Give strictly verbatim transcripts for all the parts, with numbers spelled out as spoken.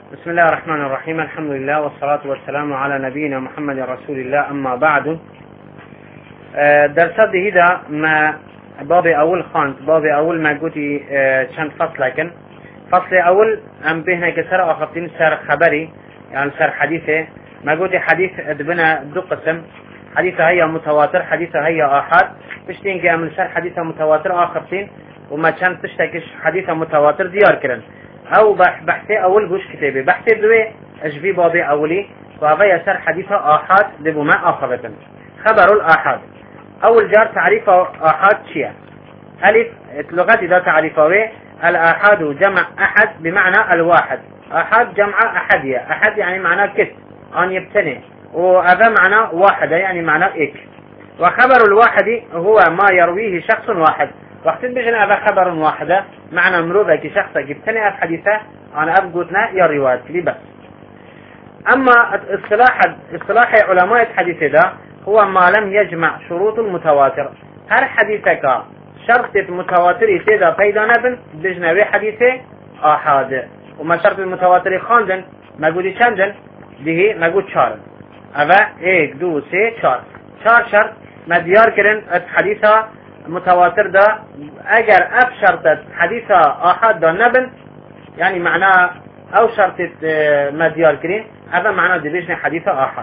بسم الله الرحمن الرحيم. الحمد لله والصلاة والسلام على نبينا محمد رسول الله. أما بعد، درسات هذا ما باب أول خانت باب أول ما قلتي كان فصل، لكن فصل أول أم بهنا كسر أخذتين سر خبري، يعني سر حديثه. ما قلتي حديث ادبنا دو قسم، حديثه هي متواتر، حديثه هي آحاد. بشتين كامل سر حديثه متواتر آخرتين، وما كان تشتكش حديثه متواتر ديار كرن او بحثي اول جوش كتابي بحثي دوي اجبي بابي اولي، وهذا يسر حديثه آحاد دبو ما آخرتن. خبر الآحاد اول جار تعريفه آحاد شيء الف اللغات اذا تعريفه الآحاد جمع احد بمعنى الواحد، آحاد جمع احدية، احد يعني معناه كت ان يبتني، وهذا معناه واحد يعني معناه اك. وخبر الواحد هو ما يرويه شخص واحد، وقت بيجنا هذا خبر واحدة معنى مروضة كي شخص جبتني في حديثة عن أبقوتنا يا رواية لي بس. أما اصطلاح اصطلاح علماء الحديث ده هو ما لم يجمع شروط المتواتر. هر حديثك شرط المتواتر يتدا فيدا نبن بيجنا بي حديثة آحاد، وما شرط المتواتر خاندن ما قولي چندن به ما قول چارن. هذا ايك دو سي چار چار شرط ما ديار كرن الحديثة متواتر ده اگر اف شرطت حديثة آحاد ده نبن، يعني معناه او شرطت ما ديار كرين، هذا معناه دبيجنا حديثة آحاد.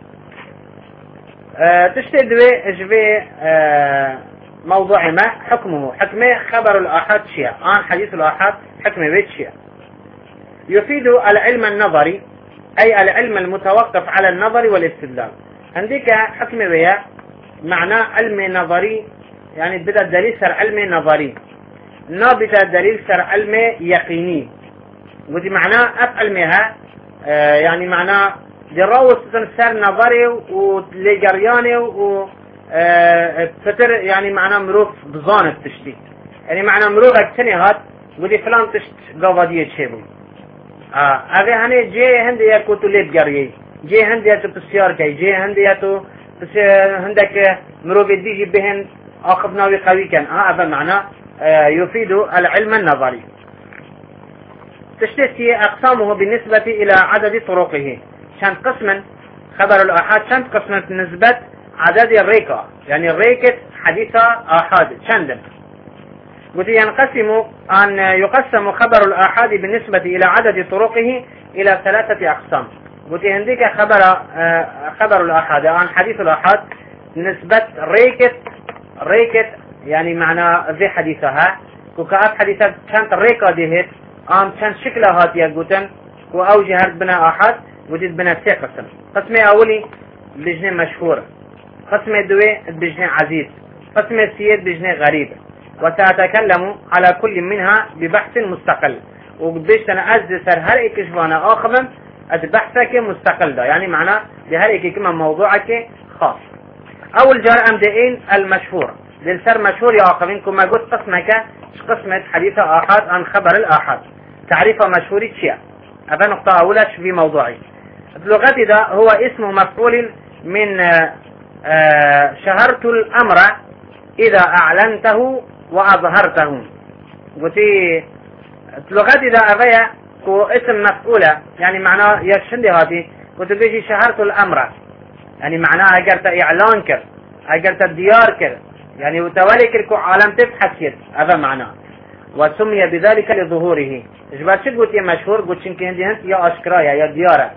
أه تشتي دوي اجبي أه موضوع ما حكمه حكمه خبر الآحاد شيء عن حديث الآحاد حكمه بيت شيء يفيد العلم النظري، اي العلم المتوقف على النظر والاستدلال. عندك حكمه بيا معناه علم نظري، يعني بدا الدليل سر علمي نظري، نابتا الدليل سر علمي يقيني. ودي معناه اف علمها آه يعني معناه دراوس سر نظري ولجرياني و آه فتر، يعني معناه مروف بظان التشتي، يعني معناه مروف اكتني هات ودي فلان تشت قوادية شيبو اه هذا هني جي هندي يكو تليب جريي، جي هندي يتو بسيار كي، جي هندي يتو بس هندك مروف ديجي بهن آخذ ناوي قوي كان. هذا آه معناه آه يفيد العلم النظري. تشتكي أقسامه بالنسبة إلى عدد طرقه. شان قسما خبر الآحاد شان قسما نسبة عدد الريكة، يعني الريكة حديثة آحاد شندن. قلت ينقسم أن يقسم خبر الآحاد بالنسبة إلى عدد طرقه إلى ثلاثة أقسام. قلت عندك خبر آه خبر الآحاد عن حديث الآحاد نسبة ريكة ريكت، يعني معنى ذي حديثها وكأف حديثة كانت ريكا ديهت ام كان شكلها هاتيا قوتن واوجه هرد بنا احد وجد بنا سي قسم. قسم اولي بجنة مشهور، قسم دوي بجنة عزيز، قسم سيد بجنة غريب. وسأتكلم على كل منها ببحث مستقل، وبيش تنأز سر هر اكشفانا اخذا بحثك مستقل ده، يعني معنى بهر اكشفانا موضوعك خاص. اول جار امدئين المشهور للسر مشهور يا اخوين، كما قلت قسمك قسمة حديثة آحاد عن خبر الآحاد تعريفه مشهوري شيء. هذا نقطة اولى في موضوعي. اللغة ده هو اسم مفعول من آه شهرت الامر اذا اعلنته واظهرته. قلت اللغة ده اغاية كو اسم مفعولة، يعني معناه يشندي هاتي. قلت بيجي شهرت الامر، يعني معناها اجرت اعلان كر، اجرت ديار كر، يعني وتوالي كركو عالم تبحث كر، هذا معناه. وسمي بذلك لظهوره. ايش بعد شو قلت يا مشهور؟ قلت شنك هندي هنت يا اشكرايا يا ديارة.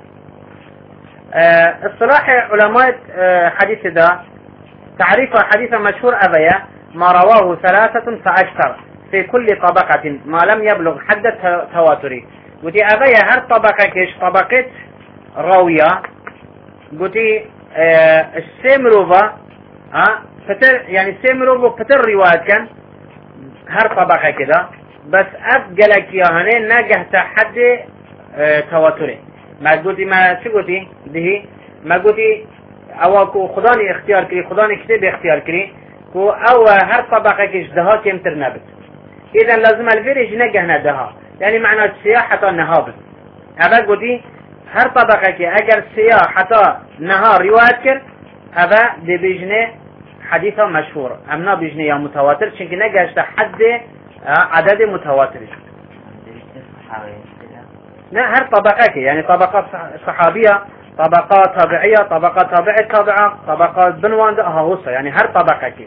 اه اصطلاح علماء اه حديث ده تعريف حديث مشهور أبيا ما رواه ثلاثة فأكثر في كل طبقة ما لم يبلغ حد التواتر. قلت أبيا هر طبقة كيش طبقة راوية، قلت اه السيمروفا ها فتر، يعني السيمروفا فتر رواية كان هر طبقة كده، بس أفقلك يا هنين نجح تحد اه تواتره. ما قلتي ما شو قلتي به ما قلتي او کو خداني اختيار كري، خداني كتاب اختيار كري كو او هر طبقة كيش دها كمتر نبت. اذا لازم الفيرج نجح ندها، يعني معنى السياحة نهابت. هذا قلتي هر طبقة كي اگر سياحة نهار رواية كر، هذا دي بيجنه حديثة مشهور، امنا بيجنه يا متواتر چونك نجح تحد عدد متواتر. نا هر طبقة يعني طبقات صحابية، طبقات تابعية، طبقات تابعة تابعة، طبقات بنوان ده هوسا يعني هر طبقة كي.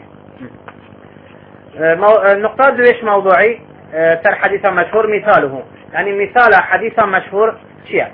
النقطة دويش موضوعي تر حديث مشهور مثاله، يعني مثال حديث مشهور شيء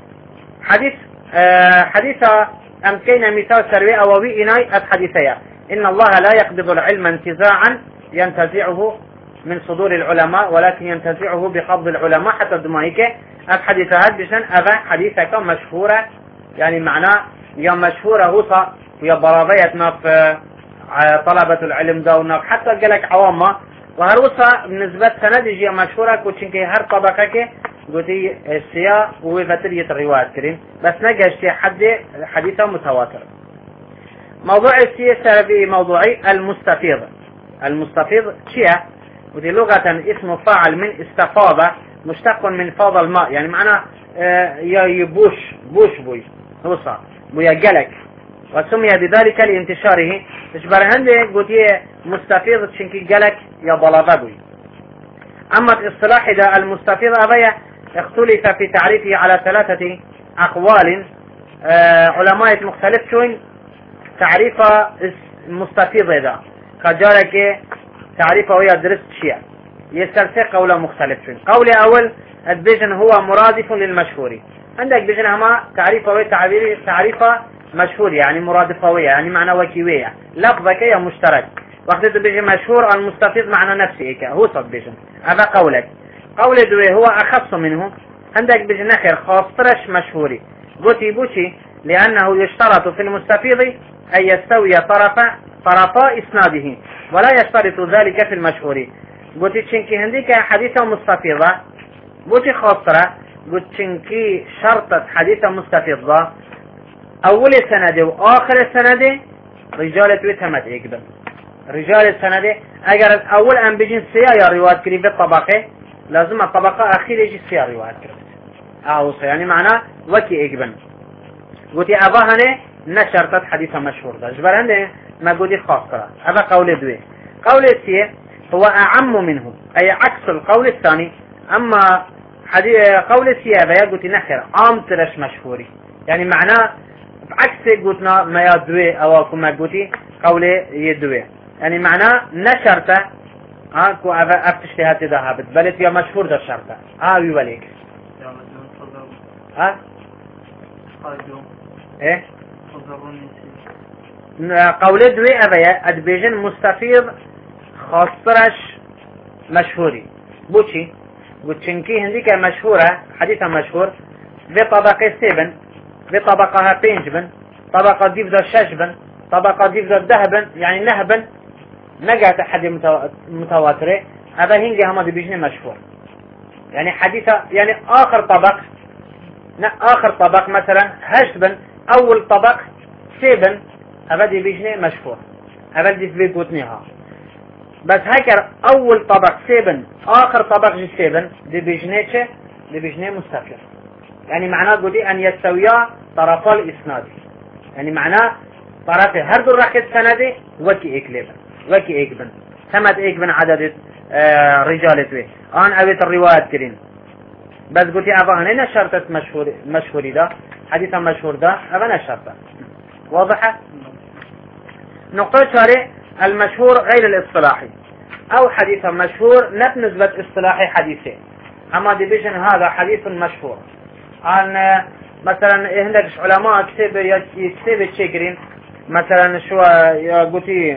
حديث حديث أمكن مثال سروي أووي إناي الحديثية إن الله لا يقبض العلم انتزاعا ينتزعه من صدور العلماء ولكن ينتزعه بقبض العلماء حتى دمائك الحديثات بشن أبا حديثك مشهورة يعني معناه يا مشهورة هوصة ويا برابيتنا في طلبة العلم داونا حتى قالك عوامة وهروسا بالنسبة سندجي مشهورة كوتشنكي هر طبقك قلتي السياء وفترية الرواية كريم بس نقاش حد حديثة متواتر. موضوع السياء سربي موضوعي المستفيض. المستفيض شيء ودي لغة اسم فاعل من استفاضة مشتق من فاض الماء يعني معناه يا يبوش بوش بوي هوصا بويا قلق وسمي بذلك لانتشاره تشبر هندي قلتي مستفيض شنكي قلق يا بلغبوي. أما الاصطلاح ده المستفيض أبيا اختلف في تعريفه على ثلاثة أقوال آه علماء مختلف شوين تعريف المستفيض ده كجارك تعريفه هي درست شيء يسترسل قوله مختلف شوين. قول أول البيجن هو مرادف للمشهور عندك بيجن هما تعريفه تعبير تعريفه مشهور يعني مرادفوية يعني معنى وكيوية لفظك يا مشترك وقت بيجي مشهور المستفيض معنى نفسه هو صد بيجن هذا قولك. قول دوي هو أخص منه عندك بيجي نخير خاصرش مشهوري قلتي بوشي لأنه يشترط في المستفيض أن يستوي طرفا طرفا إسناده ولا يشترط ذلك في المشهور. قلتي تشنكي هنديك حديثة مستفيضة بوشي خاصرة قلت تشنكي شرطة حديثة مستفيضة أول سنة وآخر سنة رجال تويتهمت إقبل رجال السنة أجر أول أن بيجين سيا روايات كريم بالطبقة لازم الطبقة أخيرة يجي سيا روايات كريم أوصى يعني معناه وكي إقبل. قلتي أباهني نشرت حديث مشهور ده جبر عنده ما قلتي خاصة هذا قول دوي. قول السيا هو أعم منه أي عكس القول الثاني. أما حديث قول السيا بيا قلتي نخير عام ترش مشهوري يعني معناه بعكس قلتنا ما يدوي أو كما قلتي قولي يدوي يعني معناه نشرته ها كو افتشتهات ذهبت بلت يا مشهور ده الشرطة ها ويوليك ها ايه قولي دوي أبيا أدبيجن مستفيض خاصرش مشهوري بوشي بوشنكي هنديك مشهورة حديثة مشهور بطبقة سيبن بطبقها بينجبن طبقة ديفدا شجبن طبقة ديفدا دهبن يعني نهبن نجات حد متواترة هذا هنجي هم دي بيجني مشهور يعني حديثة يعني آخر طبق آخر طبق مثلا هشبن أول طبق سيبن هذا دي بيجني مشهور هذا دي بيقوتنيها بس هكر أول طبق سيبن آخر طبق جي سيبن دي بيجني شيء دي بيجني مستقر يعني معناه قولي أن يستويا طرفا الإسناد يعني معناه طرف هردو ركض سندي وكي إكليبن وكي إكبن ثمت إكبن عدد آه رجالته آن أبيت الروايات كرين بس قلتي أبغى هنا شرطة مشهور مشهوري ده حديثا مشهور ده أبغى شرطة واضحة. نقطة شارع المشهور غير الاصطلاحي أو حديثا مشهور نت نسبة اصطلاحي حديثين أما ديبيجن هذا حديث مشهور عن مثلا عندك علماء كتب يكتب الشجرين مثلا شو قلتي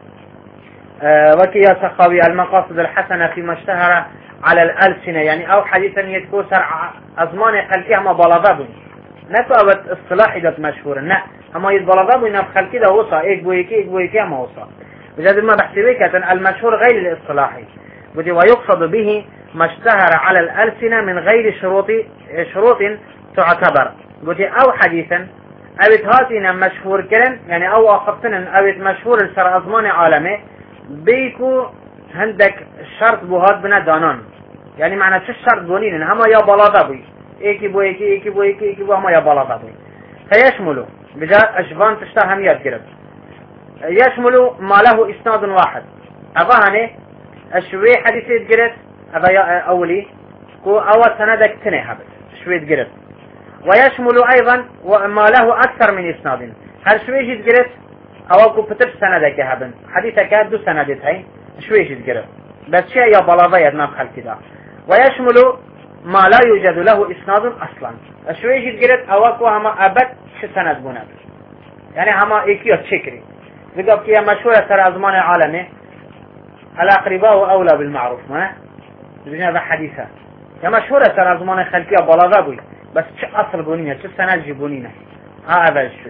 أه وكي يا سخاوي المقاصد الحسنة فيما اشتهر على الألسنة يعني أو حديثا يتكوسر أزمان خلقها ما بلغابون نتوابت اصطلاحي ده مشهور لا أما يتبلغابون نف خلقي ده وصا إيك بويكي إيك بويكي ما وصا بجد ما بحسبك المشهور غير الاصطلاحي بدي ويقصد به ما اشتهر على الألسنة من غير شروط شروط تعتبر قلتي أو حديثا أبت هاتنا مشهور كرن يعني أو أخذتنا أبت مشهور السر أزمان عالمي بيكو عندك شرط بوهات بنا دانان يعني معنى شو الشرط بونين هما يا بلاغة بي إيكي بو إيكي إيكي بو إيكي إيكي بو هما يا بلاغة بي فيشملوا بجاء أشبان تشتاه هم يتقرب يشملوا ما له إسناد واحد أبهاني الشوي حديث يتقرب أبا أولي كو أول سندك تنه هبت شويت قرت. ويشمل أيضا ما له أكثر من إسناد. هل شويت قرت أو كفتر سندك هبن حديثك دو سندت هاي شويت قرت بس شيء يا بلاضي أدنى خلق كده. ويشمل ما لا يوجد له إسناد أصلا. شويت قرت أو كو هما أبد شو سند بنا يعني هما إيكيو تشكري بقى كيا مشهورة ترى أزمان العالمي الأقرباء أولى بالمعروف ما بجنا هذا حديثة يا مشهورة ترى أزمان خلقية بلاضي بوي بس شو أصل بنينا شو سند جبنينا هذا الشيء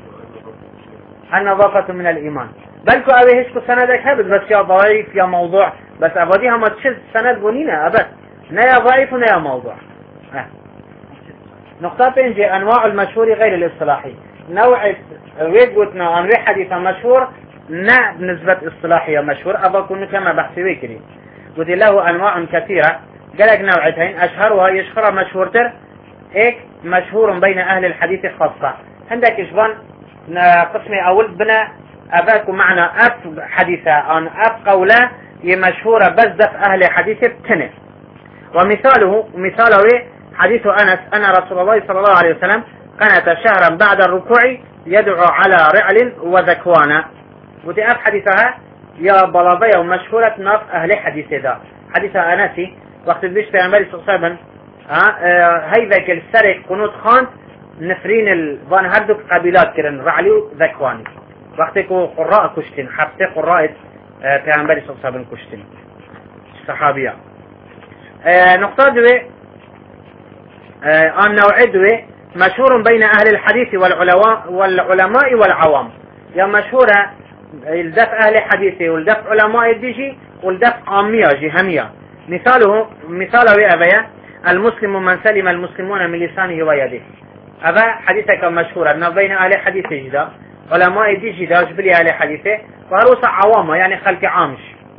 النظافة من الإيمان بلكو أبي هيش سندك هبد بس يا ضعيف يا موضوع بس أبدي هم تشد سند بنينا أبد نيا ضعيف ونيا موضوع اه. نقطة بينجي أنواع المشهور غير الاصطلاحي نوع ويقوتنا أنواع حديثة مشهور نا بنسبة اصطلاحية مشهور أبقى كما بحثي ويكري قلت له أنواع كثيرة قالك نوعتين أشهرها يشهر مشهورتر إيك مشهور بين أهل الحديث خاصة عندك إشبان قسمي أول بنا أباكو معنى أف حديثة أن أف قولة مشهورة بس دف أهل حديث بتنه ومثاله مثاله حديث أنس أن رسول الله صلى الله عليه وسلم قنت شهرا بعد الركوع يدعو على رعل وذكوانا ودي أف حديثها يا بلابية ومشهورة ناف أهل حديث ذا حديث أنسي وقت البيش في عمالي صلى هاي ذاك السرق قنوت خان نفرين الفان هردك قبيلات كرن رعلي وذكواني وقتكو قراء كشتين حبتي قراء في عمالي صلى الله عليه وسلم كشتين صحابية اه نقطة دوي اه أن نوع دوي مشهور بين أهل الحديث والعلماء والعلماء والعوام يا مشهورة الدف أهل حديث والدف علماء الديجي والدف عامية جهمية مثاله مثاله أبيا المسلم من سلم المسلمون من لسانه ويده هذا حديثك مشهورة أن بين أهل حديث جدا علماء الديجي دا جبلي أهل حديثه وهروس عوامة يعني خلق عامش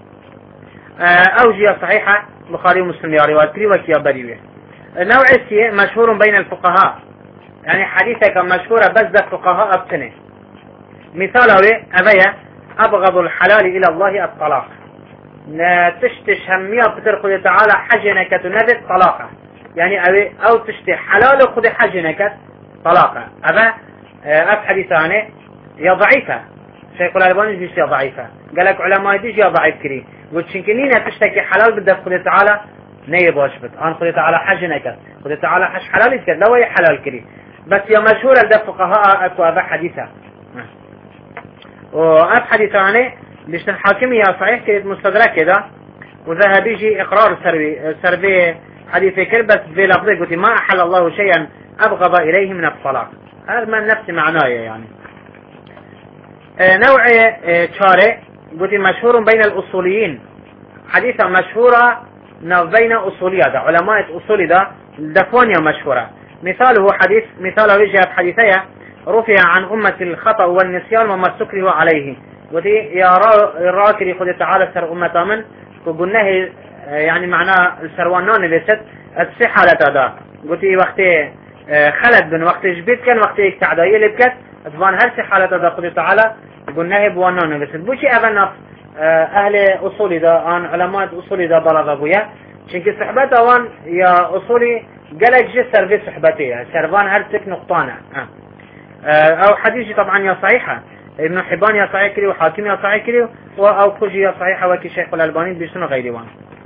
اه أوجية صحيحة بخاري ومسلم يا رواية كريوة يا بريوة نوع السيء مشهور بين الفقهاء يعني حديثك مشهورة بس ذا فقهاء ابتنه مثاله أبيا أبغض الحلال إلى الله الطلاق تشتش همية بتر تعالى حجنك تنذت طلاقة يعني أبي أو تشتي حلال خذ حجنك طلاقة أبا أب حديثانه يا ضعيفة شيخ الألباني بيش يا ضعيفة قالك علماء ديش يا ضعيف كري قلت شنكنينة تشتكي حلال بدأ خذ تعالى نيب واشبت أنا خذ تعالى حجنك خذ تعالى حش حلال يسكت لا هي حلال كري بس يا مشهور ده فقهاء أكو أبا حديثة وأب حديثانه ليش الحاكم يا صحيح كده مستدرك كده وذهب يجي إقرار سربي سربي حديث كربس في لفظه قلت ما أحل الله شيئا أبغض إليه من الطلاق هذا من نفس معناه يعني اه نوع اه شارع قلت مشهور بين الأصوليين حديثة مشهورة بين أصولية ده علماء أصولي ده دفونيا مشهورة مثاله حديث مثاله يجي حديثية رفع عن أمة الخطأ والنسيان وما سكره عليه ودي يا راكر يخذ تعالى سر أمة من وقلناه يعني معناه السروانان اللي ست الصحة لتدا قلت وقت خلد بن وقت جبت كان وقت تعداية اللي بكت طبعا هل صحة لتدا خذ تعالى قلناه بوانان اللي ست بوشي أبنا أهل أصولي دا عن علماء أصولي دا بلغ أبويا شنك صحبته وان يا أصولي قالك جسر في صحبتي سربان هل سك نقطانة أو حديثي طبعا يا صحيحة ابن حبان يا صحيح كري وحاكم يا صحيح كري أو كوجي يا صحيحة وكي شيخ الألباني بيشتنو غيري وان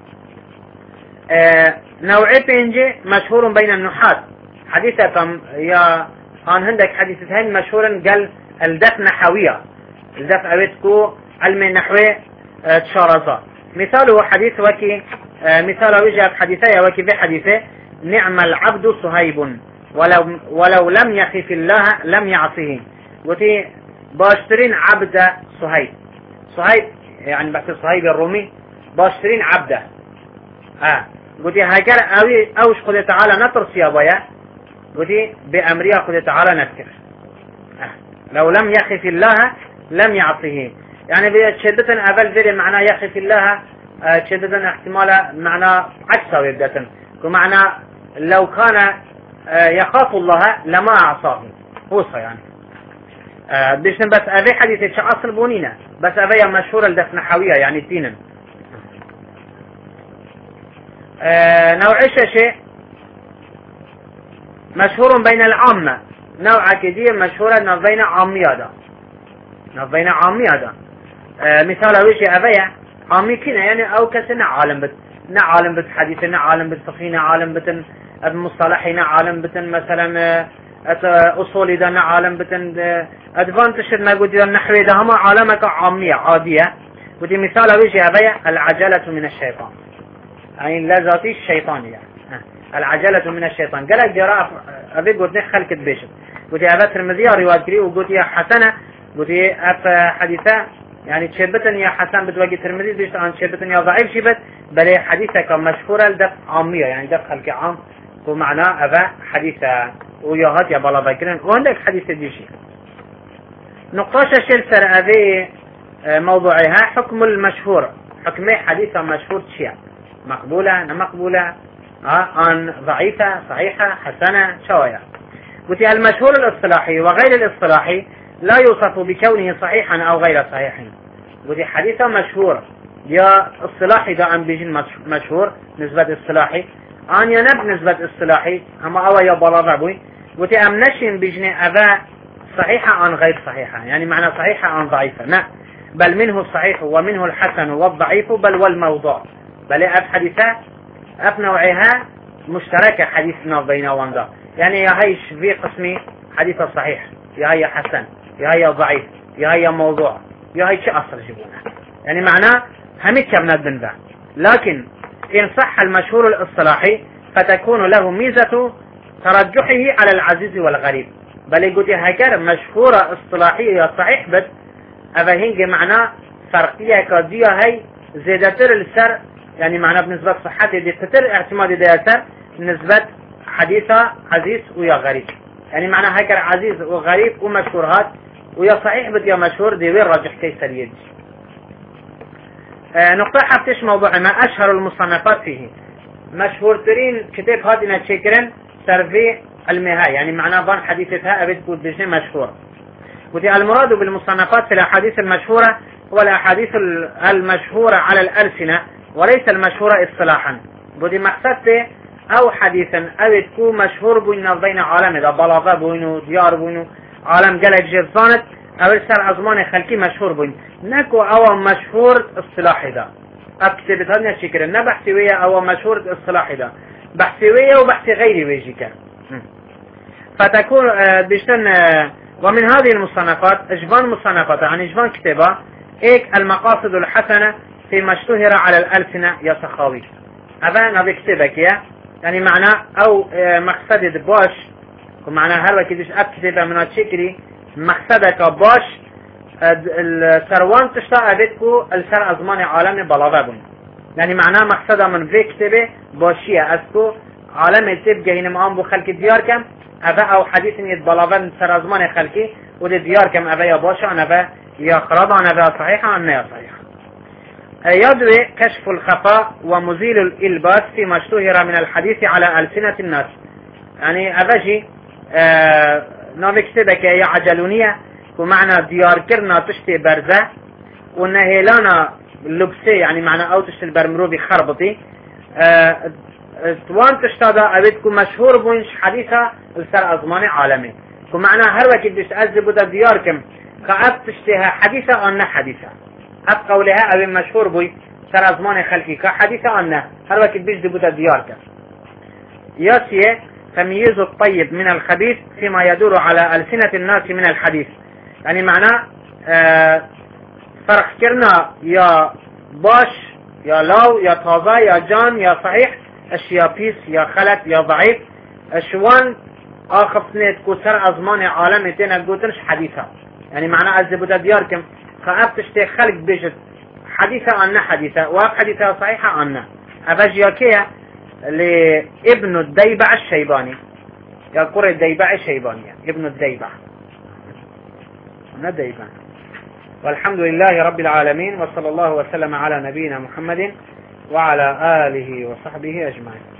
اه نوعي بينجي مشهور بين النحات حديثكم يا عن عندك حديثتين مشهورا قال الدف نحوية الدف أبيتكو علم النحوي اه تشارزا مثاله حديث وكي اه مثاله وجه حديثي وكي في حديثه نعم العبد صهيب ولو, ولو لم يخف الله لم يعصيه وتي باشترين عبد صهيب صهيب يعني بحث صهيب الرومي باشترين عبده اه قلت هكذا اوي اوش خذ تعالى نطر سيابايا قلت بامريا خذ تعالى نذكر اه لو لم يخف الله لم يعصيه يعني بشدة أبل ذري معناه يخف الله اه شدة احتمال معناه عكسه يبدأ ومعنى لو كان اه يخاف الله لما أعصاه هو يعني اه بيش بس أبي حديث أصل بونينا بس أبي مشهور الدفن حوية يعني تينا اه نوع شيء مشهور بين العامة نوع كدير مشهورة نبين عامية دا نبين عامية دا آه مثال ويشي أبيع عامي كنا يعني أو كسنا عالم بت نا عالم بت حديثنا عالم بت فقهنا عالم بت المصطلحين عالم بت مثلا أصولي دا نا عالم بت أدفانتش ما قلت النحوي دا هما عالمك عامية عادية ودي مثال ويشي أبيع العجلة من الشيطان يعني لا ذاتي الشيطان يعني العجلة من الشيطان قالك جراء أبي قلت خلك بيشت قلت يا أبا ترمذية رواية كري وقلت يا حسنة قلت يا أبا حديثة يعني تشبتن يا حسن بتواجه ترمذي بيشت عن تشبتن يا ضعيف شبت بل حديثك مشهورة لدف عامية يعني دف خلك عام ومعناه أبا حديثة وياهات يا بالا بكرن وعندك حديثة ديشي نقطة شلسر أبي موضوعها حكم المشهور حكمي حديثة مشهور شيء مقبولة مقبولة عن ضعيفة صحيحة حسنة شوية قلت المشهور الاصطلاحي وغير الاصطلاحي لا يوصف بكونه صحيحا أو غير صحيح قلت حديثة مشهور يا اصطلاحي دا أم بيجن مشهور نسبة اصطلاحي أن ينب نسبة اصطلاحي أما أو يا بلغبوي قلت أم نشن بيجن أبا صحيحة عن غير صحيحة يعني معنى صحيحة عن ضعيفة لا بل منه الصحيح ومنه الحسن والضعيف بل والموضوع بل أب حديثة أب نوعها مشتركة حديثنا بين واندا يعني يا هيش في قسمي حديث صحيح يا هي حسن يا هي ضعيف يا هي موضوع يا هي شيء أصل جبونه يعني معناه همك كبنات بنذا لكن إن صح المشهور الاصطلاحي فتكون له ميزة ترجحه على العزيز والغريب بل يقول هكذا مشهورة اصطلاحية صحيح بس أفهنج معناه فرقية كادية هي زيادتر السر يعني معناه بنسبة صحته دي تتر اعتماد دي أثر نسبة حديثة عزيز ويا غريب يعني معناه هكذا عزيز وغريب ومشهور هات ويا صحيح بد يا مشهور دي وين راجح كيسر يجي آه نقطة حفتش موضوع ما أشهر المصنفات فيه مشهور ترين كتاب هاتنا تشكرن سرفي المهاي يعني معناه ضان حديثتها أبد تقول بجنة مشهور ودي المراد بالمصنفات في الأحاديث المشهورة هو الأحاديث المشهورة على الألسنة وليس المشهورة اصطلاحا ودي مقصدته أو حديثا أو تكون مشهور بين بين عالم إذا بلغة بينه ديار بينه عالم قلق جرزانت أو السر أزمان خلقي مشهور بين نكو أو مشهور اصطلاحي ده أكتبت هذا الشكل نبحثوية أو مشهور اصطلاحي ده بحثوية وبحث غيري ويجيك فتكون بيشتن ومن هذه المصنفات اجبان مصنفات عن اجبان كتابة ايك المقاصد الحسنة فيما اشتهر على الألسنة يا سخاوي هذا نبي كتابك يا يعني معناه او مقصد باش ومعناه هر وكيدش اب كتابة من الشكري مقصدك باش السروان تشتاق بيتكو السر ازمان عالم بلاغابون يعني معناه مقصده من في كتابة باشية اسكو عالم تبقى هنا مقام بو خلق ديار كم أبا أو حديث يتبلغن سر أزمان خلقي ودي ديار كم أبا يا باشا أبا يا خرابة أبا صحيحة أنا يا صحيحة يدوي كشف الخفاء ومزيل الإلباس فيما اشتهر من الحديث على ألسنة الناس يعني أباجي آه نوبي كتبك يا عجلونية ومعنى ديار كرنا تشتي برزة ونهيلانا لبسي يعني معنى أو تشتي البرمروبي خربطي آه توان تشتادا أبيتكم مشهور بونش حديثة السر أزمان عالمي ومعنى هر وقت بيش أزبو دا دياركم كأب تشتيها حديثة أن حديثة أب قولها أبي مشهور بوي سر أزمان خلقي كحديثة أن هر وقت بيش دبو دا دياركم ياسيه تمييز الطيب من الخبيث فيما يدور على ألسنة الناس من الحديث يعني معنى آه فرق كرنا يا باش يا لاو يا طازة يا جان يا صحيح اشياء بيس يا خلط يا ضعيف اشوان اخف سنة كسر ازمان عالم تينا قوتنش حديثة يعني معنى الزبودة دياركم خاب تشتي خلق بيجت حديثة عنا حديثة واب حديثة صحيحة عنا افاجيا كيه لابن الديبع الشيباني يقول الديبع الشيباني ابن الديبع الديبع والحمد لله رب العالمين وصلى الله وسلم على نبينا محمد وعلى آله وصحبه أجمعين.